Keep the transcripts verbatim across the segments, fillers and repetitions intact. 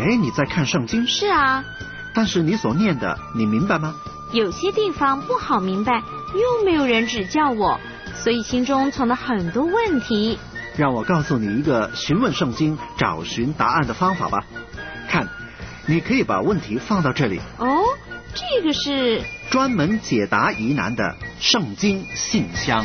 哎，你在看圣经？ 是啊。 但是你所念的，你明白吗？ 有些地方不好明白，又没有人指教我，所以心中存了很多问题。 让我告诉你一个询问圣经、找寻答案的方法吧。看，你可以把问题放到这里。 哦，这个是专门解答疑难的圣经信箱。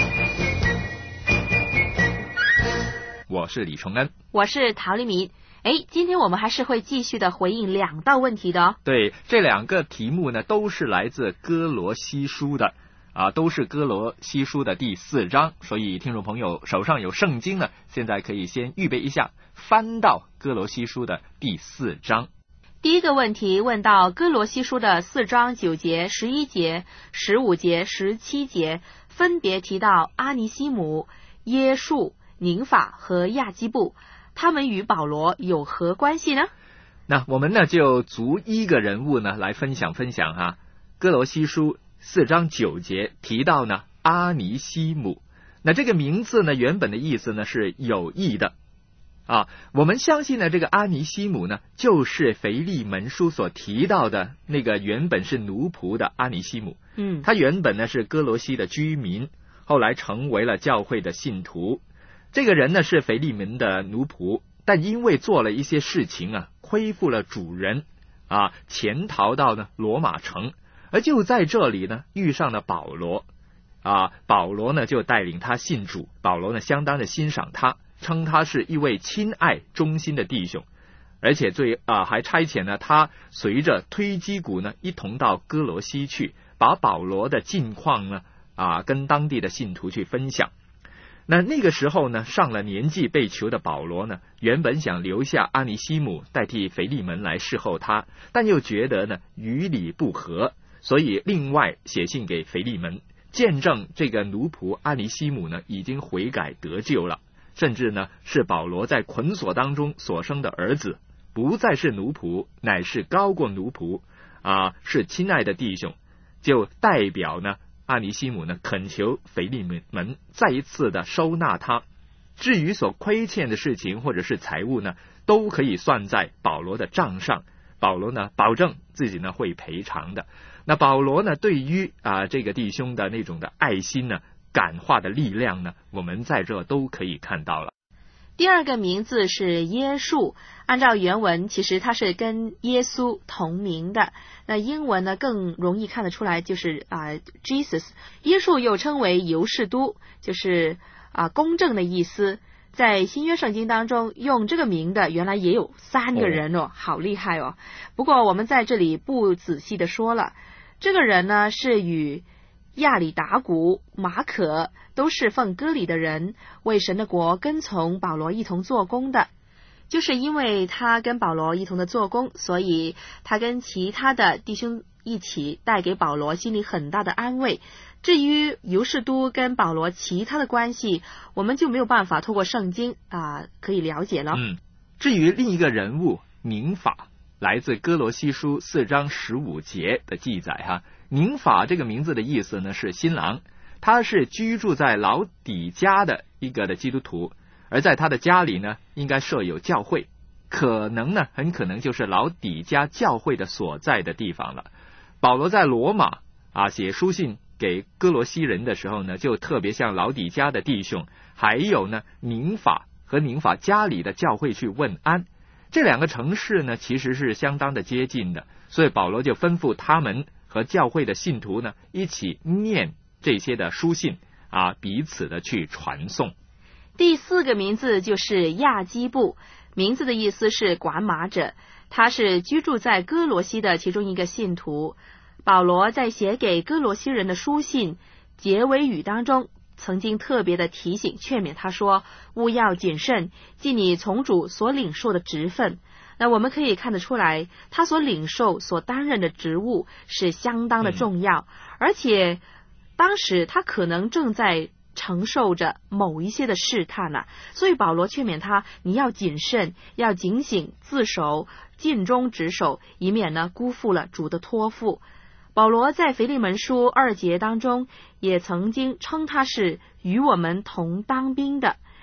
我是李崇恩， 我是陶丽敏。哎，今天我们还是会继续的回应两道问题的哦。 对，这两个题目呢，都是来自哥罗西书的啊，都是哥罗西书的第四章，所以听众朋友手上有圣经呢，现在可以先预备一下，翻到哥罗西书的第四章。 第一个问题问到哥罗西书的四章九节、十一节、十五节、十七节，分别提到阿尼西姆、耶稣、宁法和亚基布，他们与保罗有何关系呢？ 那我们呢就逐一个人物呢来分享分享哈。哥罗西书四章九节提到呢阿尼西姆，那这个名字呢原本的意思呢是有益的啊。我们相信呢这个阿尼西姆呢就是腓利门书所提到的那个原本是奴仆的阿尼西姆。 嗯， 他原本呢是哥罗西的居民，后来成为了教会的信徒。这个人呢是腓利门的奴仆，但因为做了一些事情啊，亏负了主人啊，潜逃到呢罗马城，而就在这里呢遇上了保罗啊，保罗呢就带领他信主，保罗呢相当的欣赏他，称他是一位亲爱忠心的弟兄，而且最啊还差遣了他随着推基古呢一同到哥罗西去，把保罗的近况呢啊跟当地的信徒去分享。那那个时候呢，上了年纪被囚的保罗呢，原本想留下阿尼西姆代替腓利门来侍候他，但又觉得呢与理不合，所以另外写信给腓利门，见证这个奴仆阿尼西姆呢已经悔改得救了，甚至呢是保罗在捆锁当中所生的儿子，不再是奴仆，乃是高过奴仆啊，是亲爱的弟兄，就代表呢阿尼西姆呢恳求腓利门再一次的收纳他，至于所亏欠的事情或者是财物呢，都可以算在保罗的账上，保罗呢保证自己呢会赔偿的。那保罗呢对于啊这个弟兄的那种的爱心呢，感化的力量呢，我们在这都可以看到了。 第二个名字是耶稣，按照原文其实它是跟耶稣同名的，那英文呢更容易看得出来，就是啊、呃、Jesus。 耶稣又称为犹士都，就是啊、呃、公正的意思。在新约圣经当中用这个名的原来也有三个人哦，好厉害哦。不过我们在这里不仔细的说了，这个人呢是与亚里达古、马可都是奉割礼的人，为神的国跟从保罗一同做工的。就是因为他跟保罗一同的做工，所以他跟其他的弟兄一起带给保罗心里很大的安慰。至于犹士都跟保罗其他的关系，我们就没有办法透过圣经啊、呃、可以了解了。 嗯，至于另一个人物宁法，来自哥罗西书四章十五节的记载哈。宁法这个名字的意思呢是新郎，他是居住在老底嘉的一个的基督徒，而在他的家里呢应该设有教会，可能呢很可能就是老底嘉教会的所在的地方了。保罗在罗马啊写书信给哥罗西人的时候呢，就特别向老底嘉的弟兄还有呢宁法和宁法家里的教会去问安。这两个城市呢其实是相当的接近的，所以保罗就吩咐他们和教会的信徒呢一起念这些的书信啊，彼此的去传颂。 第四个名字就是亚基布，名字的意思是管马者，他是居住在哥罗西的其中一个信徒。保罗在写给哥罗西人的书信结尾语当中曾经特别的提醒劝勉他说，务要谨慎，尽你从主所领受的职分。那我们可以看得出来，他所领受所担任的职务是相当的重要、嗯、而且当时他可能正在承受着某一些的试探啊，所以保罗劝勉他，你要谨慎，要警醒自守，尽忠职守，以免呢辜负了主的托付。保罗在腓利门书二节当中也曾经称他是与我们同当兵的。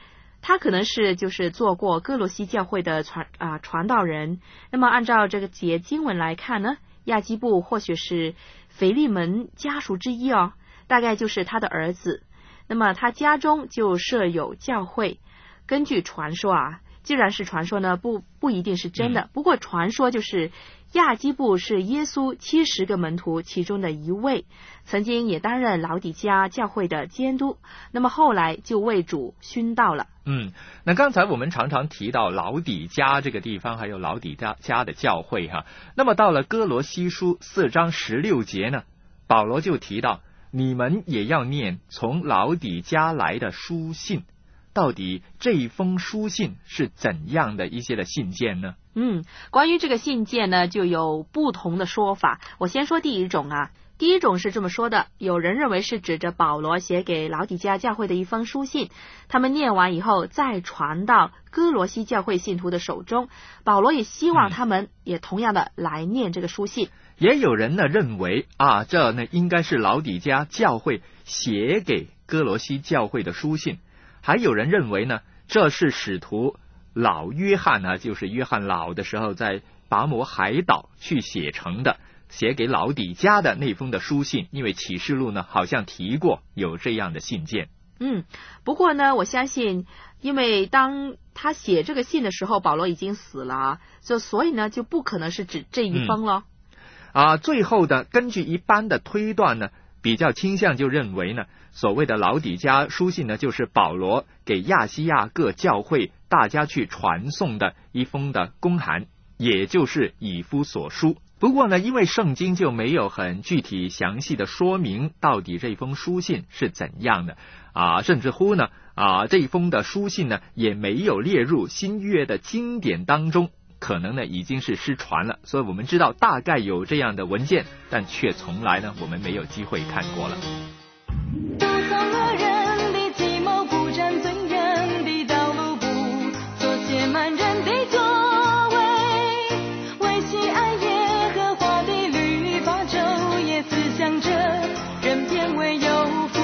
他可能是就是做过哥罗西教会的传啊、呃、传道人。那么按照这个节经文来看呢，亚基布或许是腓利门家属之一哦，大概就是他的儿子。那么他家中就设有教会。根据传说啊，既然是传说呢，不不一定是真的。 嗯、 不过传说就是亚基布是耶稣七十个门徒其中的一位，曾经也担任老底嘉教会的监督。那么后来就为主殉道了。 嗯，那刚才我们常常提到老底嘉这个地方，还有老底嘉的教会哈。那么到了哥罗西书四章十六节呢，保罗就提到，你们也要念从老底嘉来的书信。到底这一封书信是怎样的一些的信件呢？ 嗯，关于这个信件呢，就有不同的说法。我先说第一种啊，第一种是这么说的，有人认为是指着保罗写给老底嘉教会的一封书信，他们念完以后再传到哥罗西教会信徒的手中，保罗也希望他们也同样的来念这个书信。 嗯、也有人呢认为啊，这呢应该是老底嘉教会写给哥罗西教会的书信。还有人认为呢，这是使徒老约翰呢，就是约翰老的时候在拔摩海岛去写成的，写给老底嘉的那封的书信。因为启示录呢好像提过有这样的信件。 嗯，不过呢，我相信，因为当他写这个信的时候，保罗已经死了啊，就所以呢，就不可能是指这一封了。 嗯、啊，最后的根据一般的推断呢，比较倾向就认为呢，所谓的老底嘉书信呢，就是保罗给亚细亚各教会大家去传送的一封的公函，也就是以弗所书。不过呢，因为圣经就没有很具体详细的说明到底这封书信是怎样的啊，甚至乎呢啊，这封的书信呢也没有列入新约的经典当中，可能呢已经是失传了。所以我们知道大概有这样的文件，但却从来呢我们没有机会看过了。 不从恶人的计谋，不占罪人的道路，不做亵慢人的作为，维系爱耶和华的律法，昼夜思想着，人变为有福。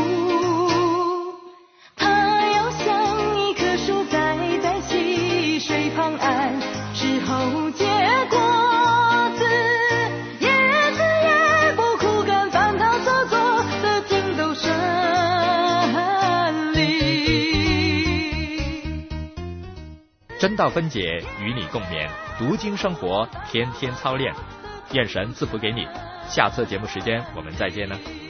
他要像一棵树栽在溪水旁岸，之后结果子，叶子也不枯干，凡他所做的尽都顺利。 真道分解，与你共勉，读经生活，天天操练，愿神赐福给你。下次节目时间我们再见了。